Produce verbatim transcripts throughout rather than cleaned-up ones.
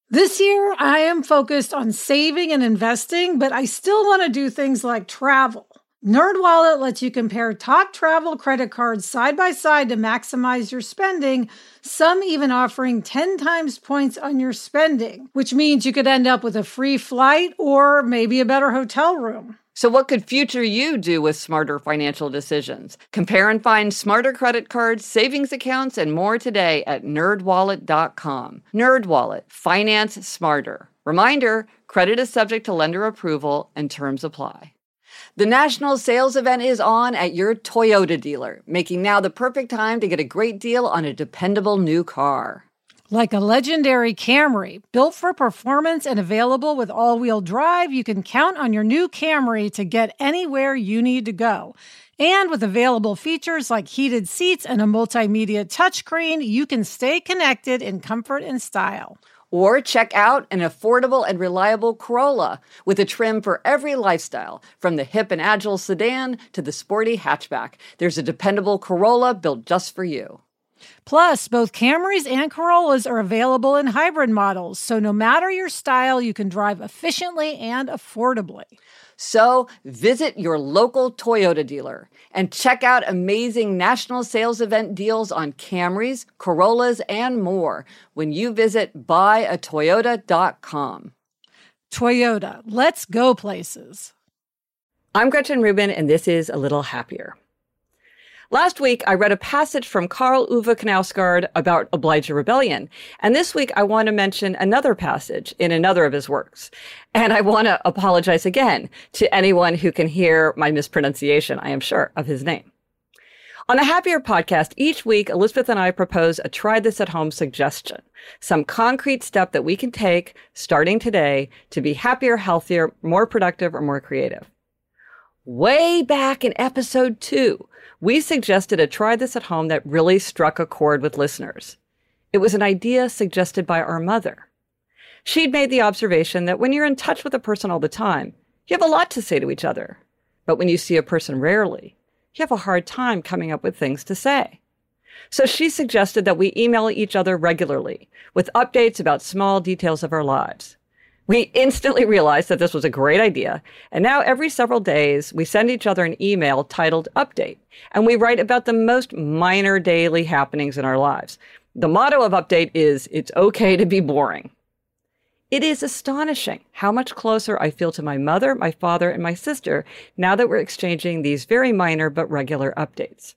This year, I am focused on saving and investing, but I still want to do things like travel. NerdWallet lets you compare top travel credit cards side by side to maximize your spending, some even offering ten times points on your spending, which means you could end up with a free flight or maybe a better hotel room. So what could future you do with smarter financial decisions? Compare and find smarter credit cards, savings accounts, and more today at nerd wallet dot com. NerdWallet. Finance smarter. Reminder, credit is subject to lender approval and terms apply. The national sales event is on at your Toyota dealer, making now the perfect time to get a great deal on a dependable new car. Like a legendary Camry, built for performance and available with all-wheel drive, you can count on your new Camry to get anywhere you need to go. And with available features like heated seats and a multimedia touchscreen, you can stay connected in comfort and style. Or check out an affordable and reliable Corolla with a trim for every lifestyle, from the hip and agile sedan to the sporty hatchback. There's a dependable Corolla built just for you. Plus, both Camrys and Corollas are available in hybrid models, so no matter your style, you can drive efficiently and affordably. So visit your local Toyota dealer and check out amazing national sales event deals on Camrys, Corollas, and more when you visit buy a toyota dot com. Toyota, let's go places. I'm Gretchen Rubin, and this is A Little Happier. Last week, I read a passage from Karl Ove Knausgaard about Elijah Rebellion. And this week, I want to mention another passage in another of his works. And I want to apologize again to anyone who can hear my mispronunciation, I am sure, of his name. On the Happier podcast, each week, Elizabeth and I propose a try this at home suggestion, some concrete step that we can take starting today to be happier, healthier, more productive, or more creative. Way back in episode two, we suggested a try this at home that really struck a chord with listeners. It was an idea suggested by our mother. She'd made the observation that when you're in touch with a person all the time, you have a lot to say to each other. But when you see a person rarely, you have a hard time coming up with things to say. So she suggested that we email each other regularly with updates about small details of our lives. We instantly realized that this was a great idea, and now every several days, we send each other an email titled Update, and we write about the most minor daily happenings in our lives. The motto of Update is, it's okay to be boring. It is astonishing how much closer I feel to my mother, my father, and my sister now that we're exchanging these very minor but regular updates.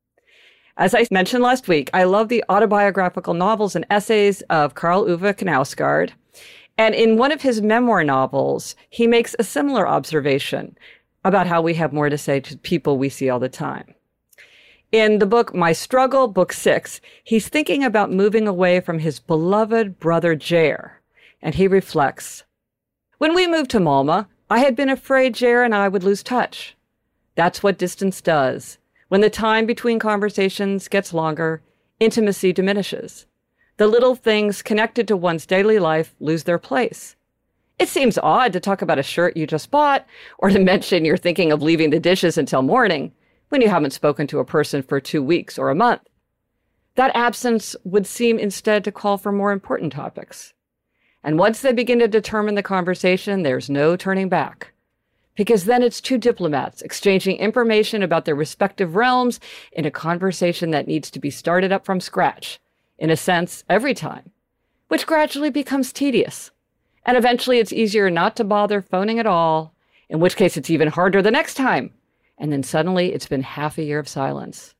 As I mentioned last week, I love the autobiographical novels and essays of Karl Ove Knausgaard. And in one of his memoir novels, he makes a similar observation about how we have more to say to people we see all the time. In the book My Struggle, book six, he's thinking about moving away from his beloved brother Jair. And he reflects, when we moved to Malmö, I had been afraid Jair and I would lose touch. That's what distance does. When the time between conversations gets longer, intimacy diminishes. The little things connected to one's daily life lose their place. It seems odd to talk about a shirt you just bought or to mention you're thinking of leaving the dishes until morning when you haven't spoken to a person for two weeks or a month. That absence would seem instead to call for more important topics. And once they begin to determine the conversation, there's no turning back. Because then it's two diplomats exchanging information about their respective realms in a conversation that needs to be started up from scratch. In a sense, every time, which gradually becomes tedious. And eventually it's easier not to bother phoning at all, in which case it's even harder the next time. And then suddenly it's been half a year of silence.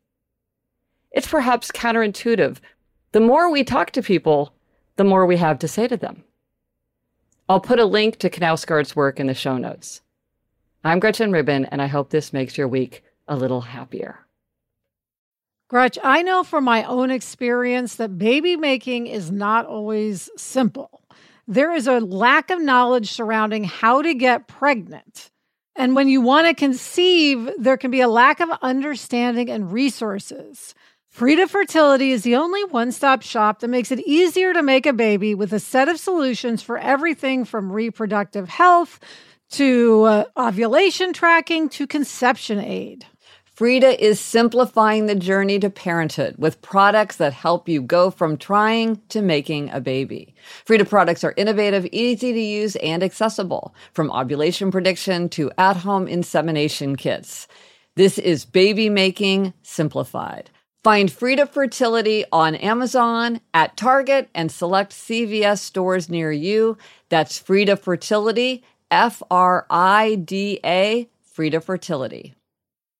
It's perhaps counterintuitive. The more we talk to people, the more we have to say to them. I'll put a link to Knausgaard's work in the show notes. I'm Gretchen Rubin, and I hope this makes your week a little happier. Gretch, I know from my own experience that baby making is not always simple. There is a lack of knowledge surrounding how to get pregnant. And when you want to conceive, there can be a lack of understanding and resources. Frida Fertility is the only one-stop shop that makes it easier to make a baby with a set of solutions for everything from reproductive health to uh, ovulation tracking to conception aid. Frida is simplifying the journey to parenthood with products that help you go from trying to making a baby. Frida products are innovative, easy to use, and accessible, from ovulation prediction to at-home insemination kits. This is baby making simplified. Find Frida Fertility on Amazon, at Target, and select C V S stores near you. That's Frida Fertility, F R I D A, Frida Fertility.